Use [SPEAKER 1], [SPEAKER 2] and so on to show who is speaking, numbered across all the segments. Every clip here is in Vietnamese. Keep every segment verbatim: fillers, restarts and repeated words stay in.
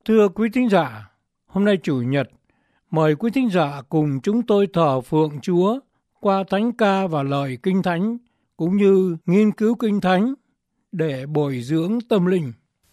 [SPEAKER 1] Thưa quý thính giả, hôm nay Chủ nhật, mời quý thính giả cùng chúng tôi thờ phượng Chúa qua thánh ca và lời Kinh Thánh, cũng như nghiên cứu Kinh Thánh để bồi dưỡng tâm linh.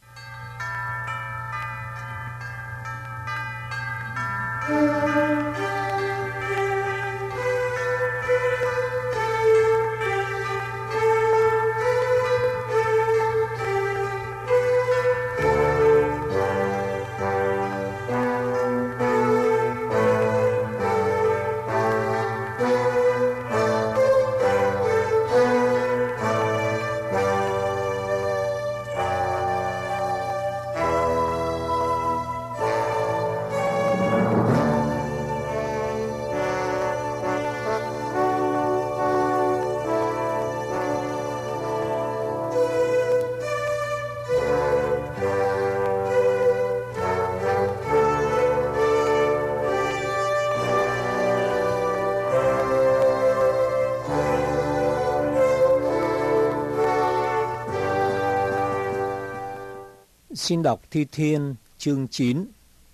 [SPEAKER 2] Xin đọc Thi Thiên chương chín.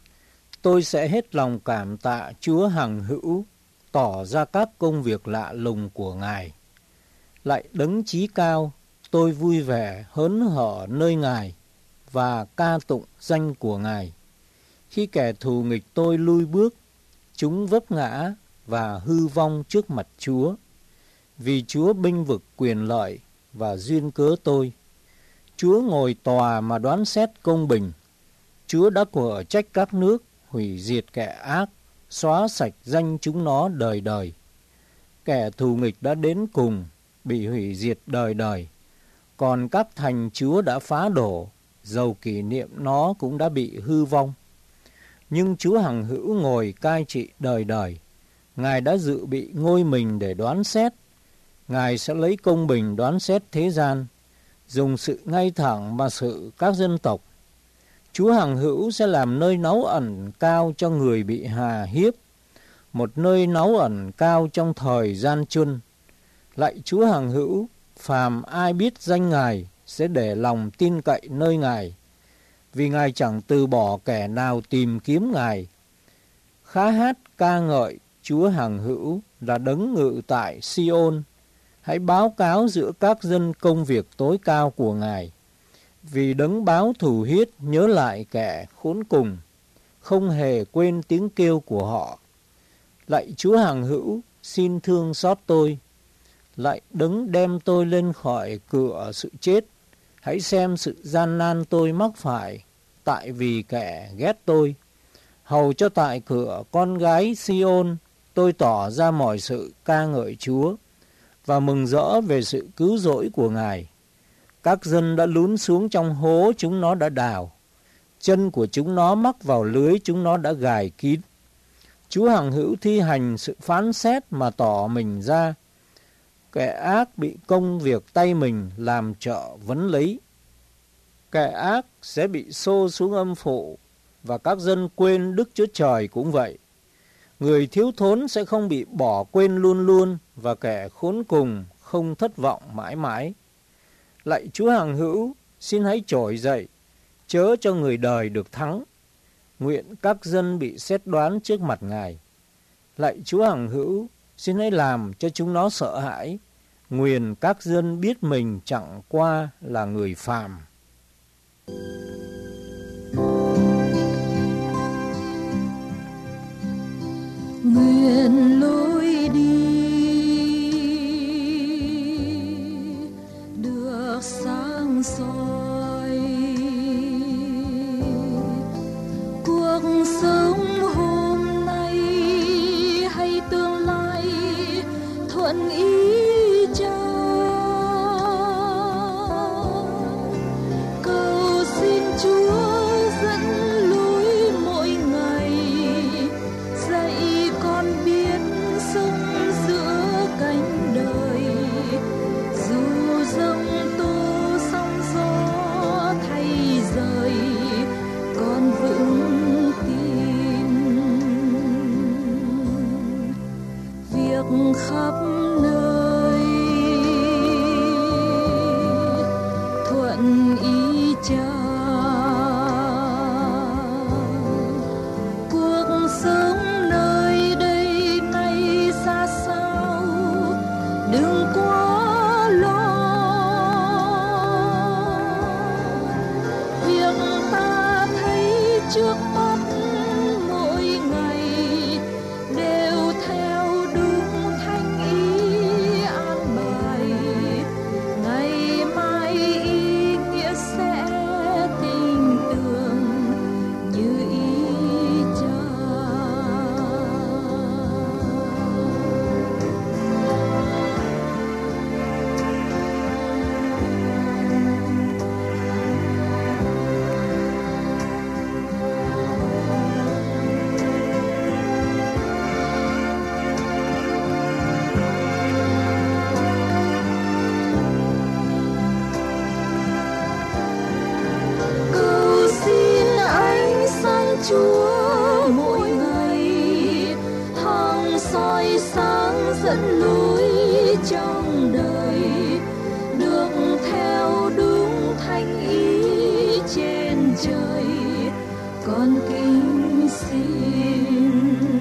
[SPEAKER 2] Tôi sẽ hết lòng cảm tạ Chúa hằng hữu, tỏ ra các công việc lạ lùng của Ngài. Lại đấng chí cao, tôi vui vẻ hớn hở nơi Ngài và ca tụng danh của Ngài. Khi kẻ thù nghịch tôi lui bước, chúng vấp ngã và hư vong trước mặt Chúa. Vì Chúa bênh vực quyền lợi và duyên cớ tôi. Chúa ngồi tòa mà đoán xét công bình. Chúa đã quở trách các nước, hủy diệt kẻ ác, xóa sạch danh chúng nó đời đời. Kẻ thù nghịch đã đến cùng, bị hủy diệt đời đời. Còn các thành Chúa đã phá đổ, dầu kỷ niệm nó cũng đã bị hư vong. Nhưng Chúa hằng hữu ngồi cai trị đời đời. Ngài đã dự bị ngôi mình để đoán xét. Ngài sẽ lấy công bình đoán xét thế gian, dùng sự ngay thẳng mà xử các dân tộc. Chúa hằng hữu sẽ làm nơi náu ẩn cao cho người bị hà hiếp, một nơi náu ẩn cao trong thời gian chun. Lạy Chúa hằng hữu, phàm ai biết danh Ngài sẽ để lòng tin cậy nơi Ngài, vì Ngài chẳng từ bỏ kẻ nào tìm kiếm Ngài. Khá hát ca ngợi Chúa hằng hữu là đấng ngự tại Siôn. Hãy báo cáo giữa các dân công việc tối cao của Ngài. Vì đấng báo thù hiết nhớ lại kẻ khốn cùng, không hề quên tiếng kêu của họ. Lạy Chúa hằng hữu, xin thương xót tôi. Lạy đấng đem tôi lên khỏi cửa sự chết. Hãy xem sự gian nan tôi mắc phải, tại vì kẻ ghét tôi. Hầu cho tại cửa con gái Siôn, tôi tỏ ra mọi sự ca ngợi Chúa và mừng rỡ về sự cứu rỗi của Ngài. Các dân đã lún xuống trong hố chúng nó đã đào. Chân của chúng nó mắc vào lưới chúng nó đã gài kín. Chúa hằng hữu thi hành sự phán xét mà tỏ mình ra. Kẻ ác bị công việc tay mình làm trợ vấn lấy. Kẻ ác sẽ bị xô xuống âm phủ, và các dân quên Đức Chúa Trời cũng vậy. Người thiếu thốn sẽ không bị bỏ quên luôn luôn, và kẻ khốn cùng không thất vọng mãi mãi. Lạy Chúa hằng hữu, xin hãy trỗi dậy, chớ cho người đời được thắng. Nguyện các dân bị xét đoán trước mặt Ngài. Lạy Chúa hằng hữu, xin hãy làm cho chúng nó sợ hãi. Nguyền các dân biết mình chẳng qua là người phàm.
[SPEAKER 3] Nguyện lối đi được sáng soi, cuộc sống hôm nay hay tương lai thuận ý Cha. trước mắt mỗi ngày đều theo đúng thánh ý an bài. Ngày mai ý nghĩa sẽ tình tưởng như ý cha. Cầu xin ánh sáng Chúa mỗi ngày hằng soi sáng dẫn lối trong đời, được theo đúng thánh ý trên trời. Con kính xin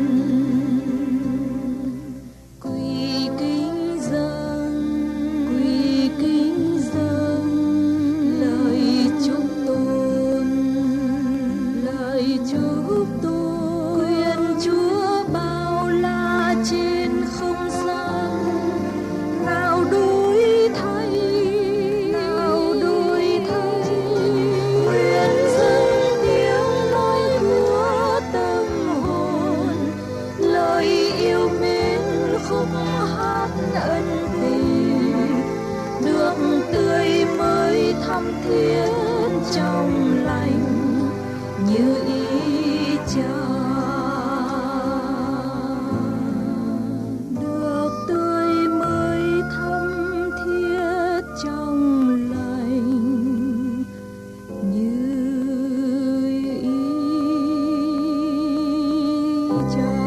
[SPEAKER 3] quy kính dâng, quy kính dâng lời chúc tôn, lời chúc tôn. Nguyện Chúa bao la trên không gian, nào đổi thay, nào đổi thay. Nguyện dâng tiếng nói của tâm hồn, lời yêu mến khúc hát ân tình, được tươi mới thắm thiết trong lành như ý cha. Được tươi mới thắm thiết trong lành như ý cha.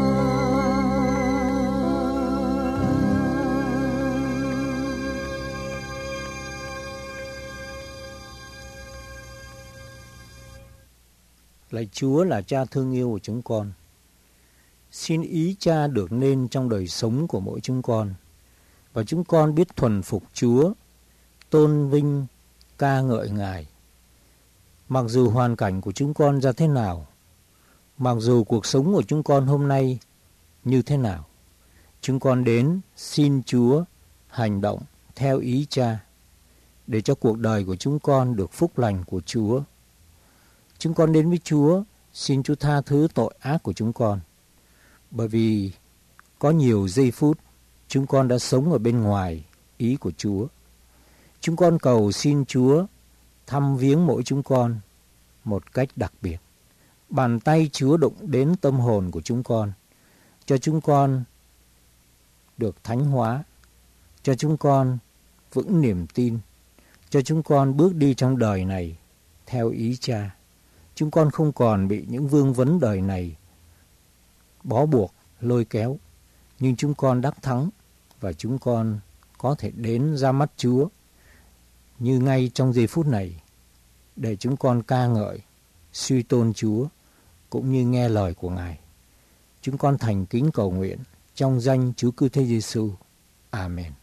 [SPEAKER 2] Lạy Chúa là Cha thương yêu của chúng con. Xin ý Cha được nên trong đời sống của mỗi chúng con, và chúng con biết thuần phục Chúa, tôn vinh, ca ngợi Ngài. Mặc dù hoàn cảnh của chúng con ra thế nào, mặc dù cuộc sống của chúng con hôm nay như thế nào, chúng con đến xin Chúa hành động theo ý Cha, để cho cuộc đời của chúng con được phúc lành của Chúa. Chúng con đến với Chúa, xin Chúa tha thứ tội ác của chúng con, bởi vì có nhiều giây phút chúng con đã sống ở bên ngoài ý của Chúa. Chúng con cầu xin Chúa thăm viếng mỗi chúng con một cách đặc biệt. Bàn tay Chúa đụng đến tâm hồn của chúng con, cho chúng con được thánh hóa, cho chúng con vững niềm tin, cho chúng con bước đi trong đời này theo ý Cha. Chúng con không còn bị những vương vấn đời này bó buộc, lôi kéo, nhưng chúng con đắc thắng và chúng con có thể đến ra mắt Chúa như ngay trong giây phút này, để chúng con ca ngợi, suy tôn Chúa cũng như nghe lời của Ngài. Chúng con thành kính cầu nguyện trong danh Chúa Cứu Thế Giêsu. Amen.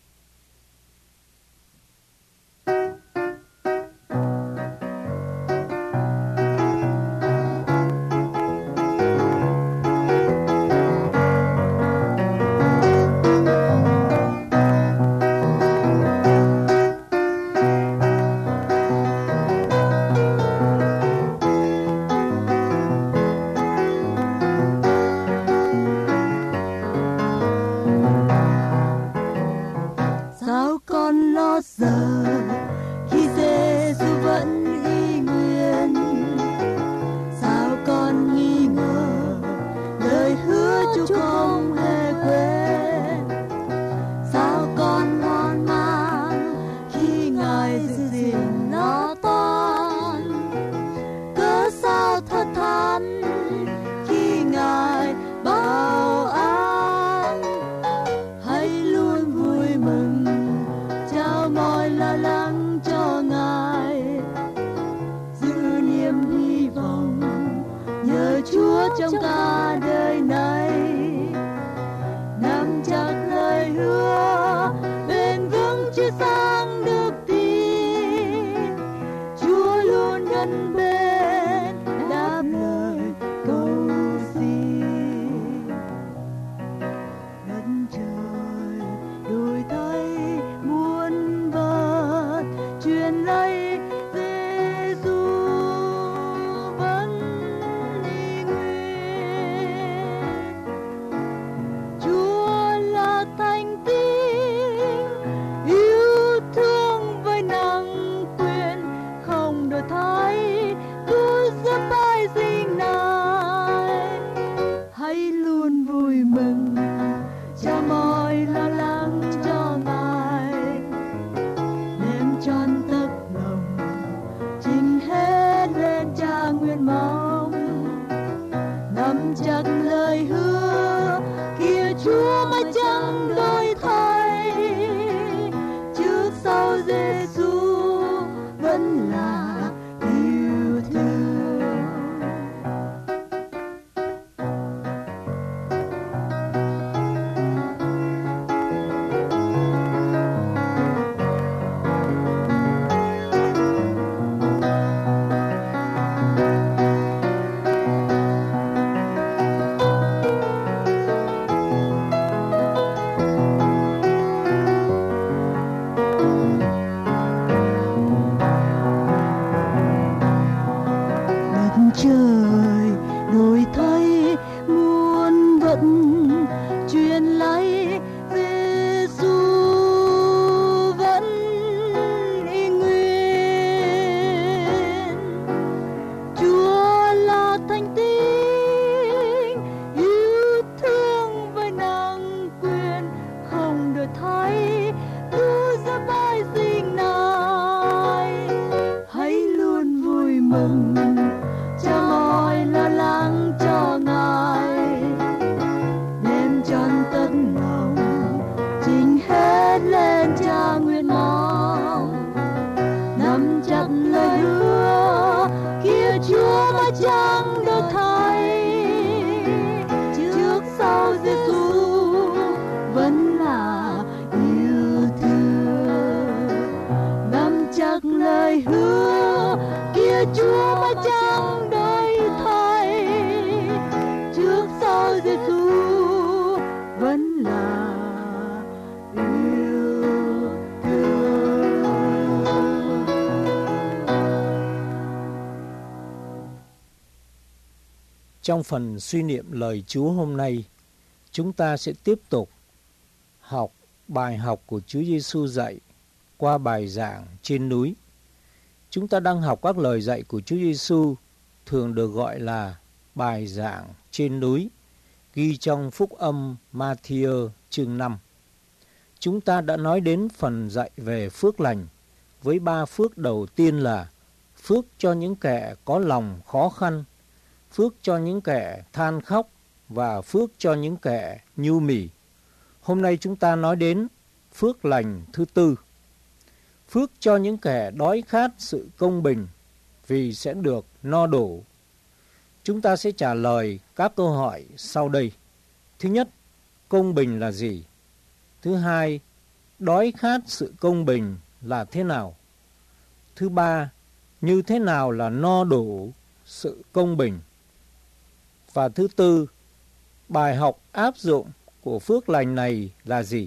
[SPEAKER 3] trong cả đời này, nắm chặt lời hứa bền vững chưa sang được tin. Chúa luôn gần bên đáp lời. vâng, cho mọi lo lắng cho Ngài, đem trọn tất lòng trình hết lên Cha nguyện mong. Nắm chặt lời hứa kia Chúa mà chẳng được thay, trước sau Giêsu vẫn là yêu thương. Nắm chặt lời hứa kia Chúa mà chẳng đổi thay, trước sau Giêsu vẫn là yêu thương.
[SPEAKER 2] Trong phần suy niệm lời Chúa hôm nay, chúng ta sẽ tiếp tục học bài học của Chúa Giêsu dạy qua bài giảng trên núi. Chúng ta đang học các lời dạy của Chúa Giêsu, thường được gọi là bài giảng trên núi, ghi trong phúc âm Ma-thi-ơ chương năm. Chúng ta đã nói đến phần dạy về phước lành, với ba phước đầu tiên là phước cho những kẻ có lòng khó khăn, phước cho những kẻ than khóc và phước cho những kẻ nhu mì. Hôm nay chúng ta nói đến phước lành thứ tư, phước cho những kẻ đói khát sự công bình vì sẽ được no đủ. Chúng ta sẽ trả lời các câu hỏi sau đây. Thứ nhất, công bình là gì? Thứ hai, đói khát sự công bình là thế nào? Thứ ba, như thế nào là no đủ sự công bình? Và thứ tư, bài học áp dụng của phước lành này là gì?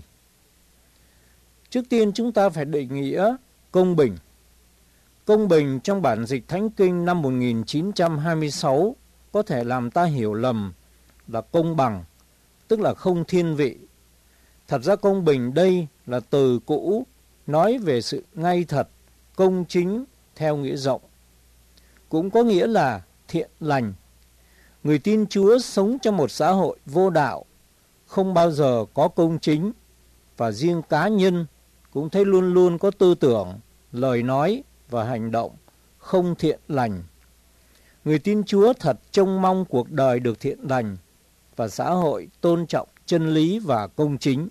[SPEAKER 2] Trước tiên chúng ta phải định nghĩa công bình. Công bình trong bản dịch Thánh Kinh năm một nghìn chín trăm hai mươi sáu có thể làm ta hiểu lầm là công bằng, tức là không thiên vị. Thật ra công bình đây là từ cũ nói về sự ngay thật, công chính theo nghĩa rộng. Cũng có nghĩa là thiện lành. Người tin Chúa sống trong một xã hội vô đạo, không bao giờ có công chính, và riêng cá nhân cũng thấy luôn luôn có tư tưởng, lời nói và hành động không thiện lành. Người tin Chúa thật trông mong cuộc đời được thiện lành và xã hội tôn trọng chân lý và công chính.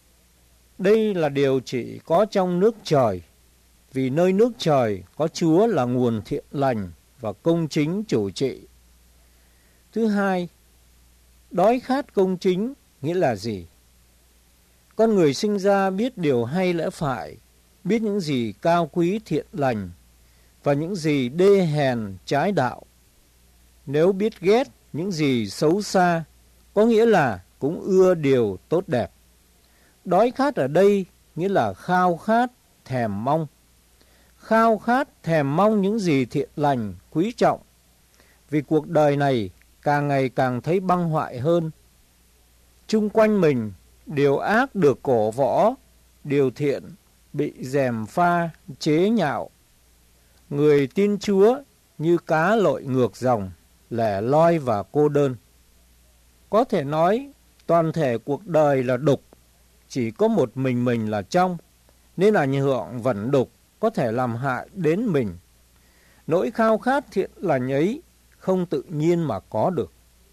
[SPEAKER 2] Đây là điều chỉ có trong nước trời, vì nơi nước trời có Chúa là nguồn thiện lành và công chính chủ trị. Thứ hai, đói khát công chính nghĩa là gì? Con người sinh ra biết điều hay lẽ phải, biết những gì cao quý thiện lành và những gì đê hèn trái đạo. Nếu biết ghét những gì xấu xa, có nghĩa là cũng ưa điều tốt đẹp. Đói khát ở đây nghĩa là khao khát, thèm mong. Khao khát, thèm mong những gì thiện lành, quý trọng. Vì cuộc đời này càng ngày càng thấy băng hoại hơn. Chung quanh mình, điều ác được cổ võ, điều thiện bị gièm pha, chế nhạo. Người tin Chúa như cá lội ngược dòng, lẻ loi và cô đơn. Có thể nói toàn thể cuộc đời là đục, chỉ có một mình mình là trong, nên ảnh hưởng vẩn đục có thể làm hại đến mình. Nỗi khao khát thiện lành ấy không tự nhiên mà có được.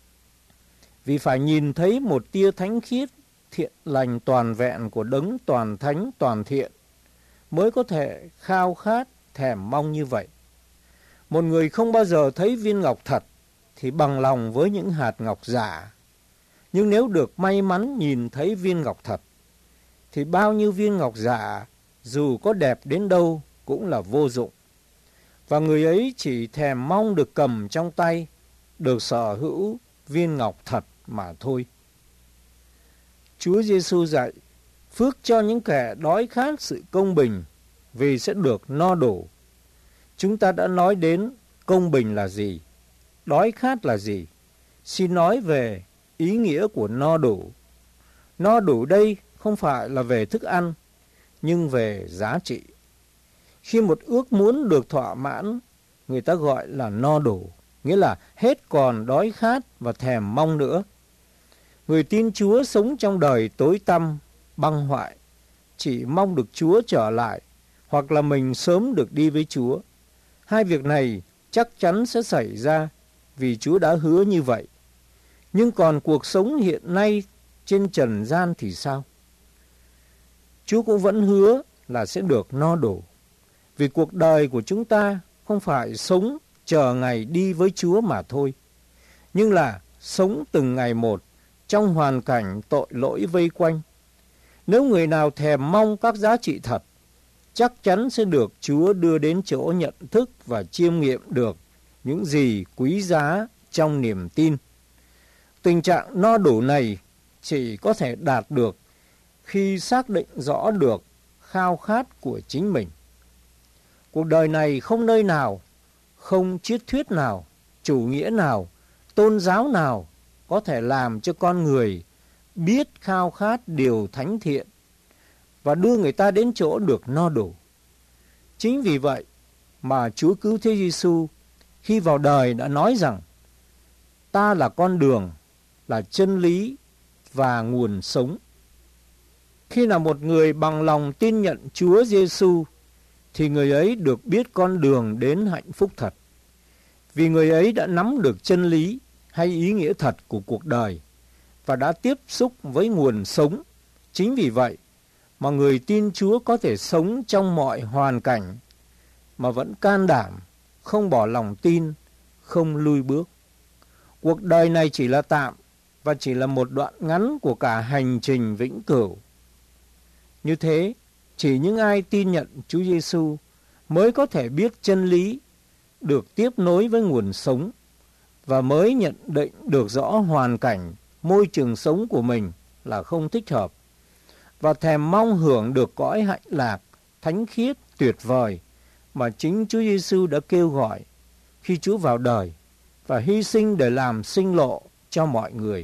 [SPEAKER 2] Vì phải nhìn thấy một tia thánh khiết, thiện lành toàn vẹn của đấng toàn thánh toàn thiện, mới có thể khao khát, thèm mong như vậy. Một người không bao giờ thấy viên ngọc thật, thì bằng lòng với những hạt ngọc giả. Nhưng nếu được may mắn nhìn thấy viên ngọc thật, thì bao nhiêu viên ngọc giả, dù có đẹp đến đâu, cũng là vô dụng. Và người ấy chỉ thèm mong được cầm trong tay, được sở hữu viên ngọc thật mà thôi. Chúa Giêsu dạy, phước cho những kẻ đói khát sự công bình, vì sẽ được no đủ. Chúng ta đã nói đến công bình là gì, đói khát là gì. Xin nói về ý nghĩa của no đủ. No đủ đây không phải là về thức ăn, nhưng về giá trị. Khi một ước muốn được thỏa mãn, người ta gọi là no đủ, nghĩa là hết còn đói khát và thèm mong nữa. Người tin Chúa sống trong đời tối tăm, băng hoại, chỉ mong được Chúa trở lại, hoặc là mình sớm được đi với Chúa. Hai việc này chắc chắn sẽ xảy ra vì Chúa đã hứa như vậy. Nhưng còn cuộc sống hiện nay trên trần gian thì sao? Chúa cũng vẫn hứa là sẽ được no đủ. Vì cuộc đời của chúng ta không phải sống chờ ngày đi với Chúa mà thôi, nhưng là sống từng ngày một trong hoàn cảnh tội lỗi vây quanh. Nếu người nào thèm mong các giá trị thật, chắc chắn sẽ được Chúa đưa đến chỗ nhận thức và chiêm nghiệm được những gì quý giá trong niềm tin. Tình trạng no đủ này chỉ có thể đạt được khi xác định rõ được khao khát của chính mình. Cuộc đời này không nơi nào, không triết thuyết nào, chủ nghĩa nào, tôn giáo nào có thể làm cho con người biết khao khát điều thánh thiện và đưa người ta đến chỗ được no đủ. Chính vì vậy mà Chúa Cứu Thế Giêsu khi vào đời đã nói rằng: ta là con đường, là chân lý và nguồn sống. Khi nào một người bằng lòng tin nhận Chúa Giêsu thì người ấy được biết con đường đến hạnh phúc thật. Vì người ấy đã nắm được chân lý hay ý nghĩa thật của cuộc đời và đã tiếp xúc với nguồn sống. Chính vì vậy mà người tin Chúa có thể sống trong mọi hoàn cảnh mà vẫn can đảm, không bỏ lòng tin, không lui bước. Cuộc đời này chỉ là tạm và chỉ là một đoạn ngắn của cả hành trình vĩnh cửu. Như thế, chỉ những ai tin nhận Chúa Giêsu mới có thể biết chân lý, được tiếp nối với nguồn sống và mới nhận định được rõ hoàn cảnh, môi trường sống của mình là không thích hợp và thèm mong hưởng được cõi hạnh lạc, thánh khiết, tuyệt vời mà chính Chúa Giêsu đã kêu gọi khi Chúa vào đời và hy sinh để làm sinh lộ cho mọi người.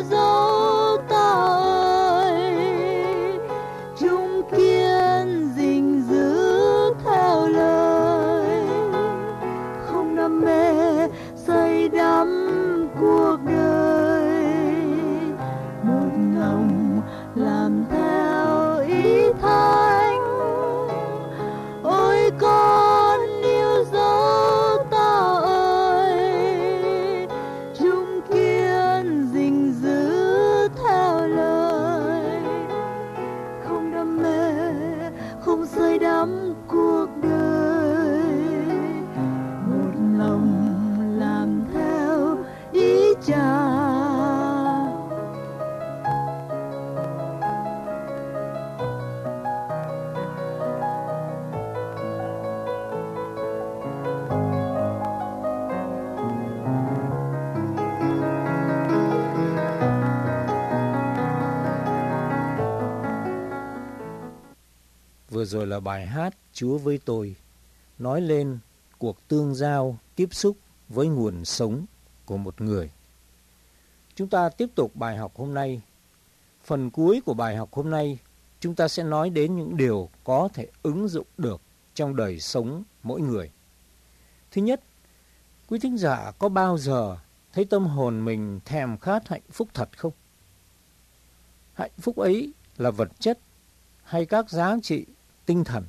[SPEAKER 3] Kiên gì lòng làm theo ý Thánh. Ôi con yêu dấu ta ơi, chung kiên gìn giữ theo lời, không đam mê không say đắm cuộc đời, một lòng làm theo ý Cha.
[SPEAKER 2] Vừa rồi là bài hát Chúa với tôi, nói lên cuộc tương giao, tiếp xúc với nguồn sống của một người. Chúng ta tiếp tục bài học hôm nay. Phần cuối của bài học hôm nay, chúng ta sẽ nói đến những điều có thể ứng dụng được trong đời sống mỗi người. Thứ nhất, quý thính giả có bao giờ thấy tâm hồn mình thèm khát hạnh phúc thật không? Hạnh phúc ấy là vật chất hay các giá trị tinh thần?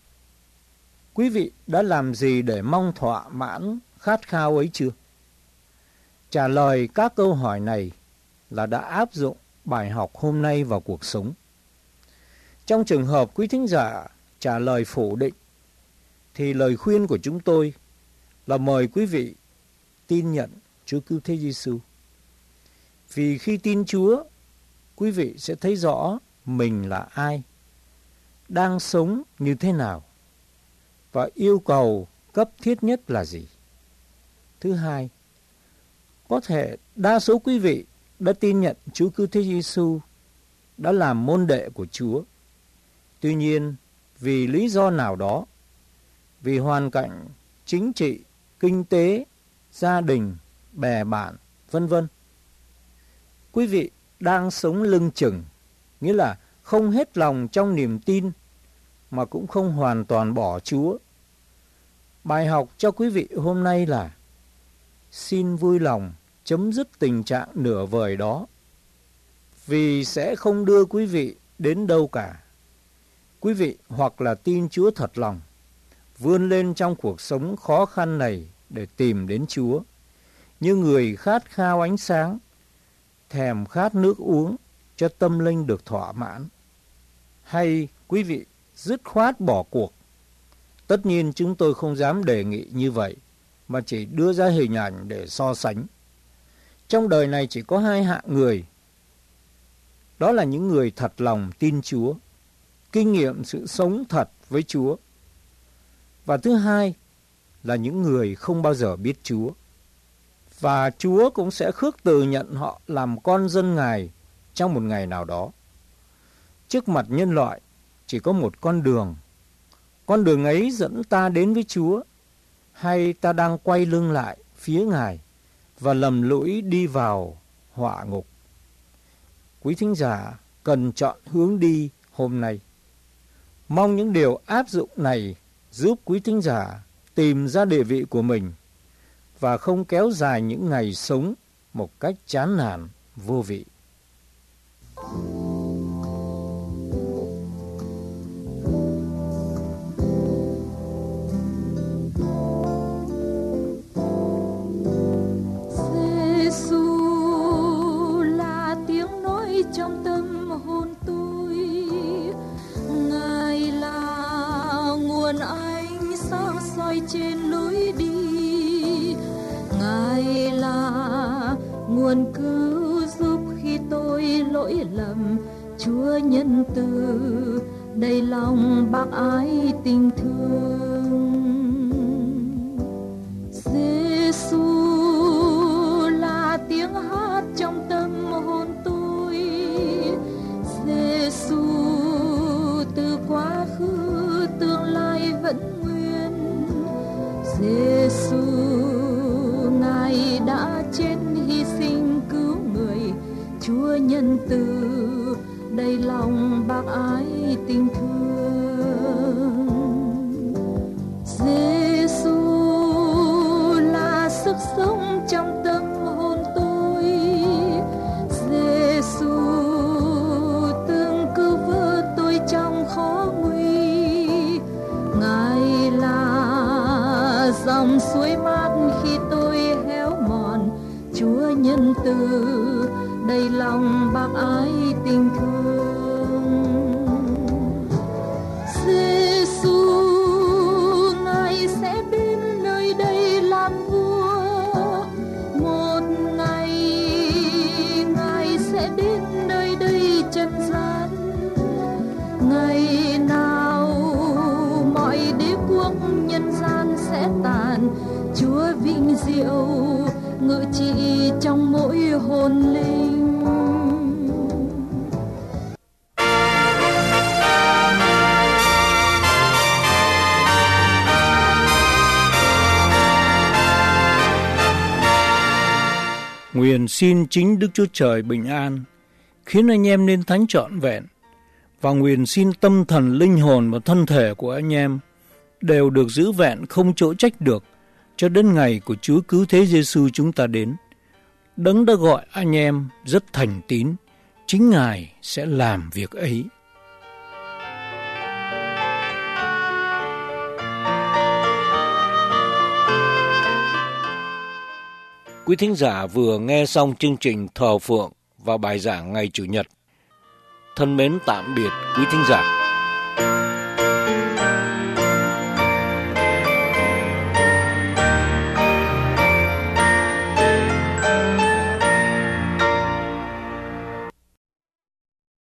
[SPEAKER 2] Quý vị đã làm gì để mong thỏa mãn khát khao ấy chưa? Trả lời các câu hỏi này là đã áp dụng bài học hôm nay vào cuộc sống. Trong trường hợp quý thính giả trả lời phủ định, thì lời khuyên của chúng tôi là mời quý vị tin nhận Chúa Cứu Thế Giêsu. Vì khi tin Chúa, quý vị sẽ thấy rõ mình là ai, đang sống như thế nào, và yêu cầu cấp thiết nhất là gì. Thứ hai, có thể đa số quý vị đã tin nhận Chúa Cứu Thế Giêsu, đã làm môn đệ của Chúa. Tuy nhiên, vì lý do nào đó, vì hoàn cảnh chính trị, kinh tế, gia đình, bè bạn, vân vân, quý vị đang sống lưng chừng, nghĩa là không hết lòng trong niềm tin mà cũng không hoàn toàn bỏ Chúa. Bài học cho quý vị hôm nay là xin vui lòng chấm dứt tình trạng nửa vời đó, vì sẽ không đưa quý vị đến đâu cả. Quý vị hoặc là tin Chúa thật lòng, vươn lên trong cuộc sống khó khăn này để tìm đến Chúa, như người khát khao ánh sáng, thèm khát nước uống cho tâm linh được thỏa mãn. Hay quý vị dứt khoát bỏ cuộc. Tất nhiên chúng tôi không dám đề nghị như vậy, mà chỉ đưa ra hình ảnh để so sánh. Trong đời này chỉ có hai hạng người. Đó là những người thật lòng tin Chúa, kinh nghiệm sự sống thật với Chúa. Và thứ hai là những người không bao giờ biết Chúa. Và Chúa cũng sẽ khước từ nhận họ làm con dân Ngài trong một ngày nào đó. Trước mặt nhân loại chỉ có một con đường. Con đường ấy dẫn ta đến với Chúa, hay ta đang quay lưng lại phía Ngài và lầm lũi đi vào họa ngục. Quý thính giả cần chọn hướng đi hôm nay. Mong những điều áp dụng này giúp quý thính giả tìm ra địa vị của mình và không kéo dài những ngày sống một cách chán nản, vô vị.
[SPEAKER 3] Trong tâm hồn tôi, Ngài là nguồn ánh sáng soi trên lối đi, Ngài là nguồn cứu giúp khi tôi lỗi lầm. Chúa nhân từ đầy lòng bác ái tình thương. Giêsu là tiếng hát trong tâm hồn tôi, Giêsu từ quá khứ tương lai vẫn nguyên. Giêsu Ngài đã chết hy sinh cứu người. Chúa nhân từ đầy lòng bác ái tình thương. Giêsu là sức sống trong tâm hồn tôi. Giêsu dòng suối mát khi tôi héo mòn. Chúa nhân từ đầy lòng bác ái tình thương. Giê-xu Ngài sẽ đến nơi đây làm vua. Một ngày Ngài sẽ đến nơi đây trần gian. Ngày nào mọi đế quốc nhân gian sẽ tàn, Chúa vinh diệu ngự trị trong mỗi hồn linh.
[SPEAKER 1] Nguyện xin chính Đức Chúa Trời bình an, khiến anh em nên thánh trọn vẹn, và nguyện xin tâm thần, linh hồn và thân thể của anh em đều được giữ vẹn không chỗ trách được, cho đến ngày của Chúa Cứu Thế Giê-xu chúng ta đến. Đấng đã gọi anh em rất thành tín, chính Ngài sẽ làm việc ấy.
[SPEAKER 2] Quý thính giả vừa nghe xong chương trình Thờ Phượng và bài giảng ngày Chủ nhật. Thân mến tạm biệt quý thính giả.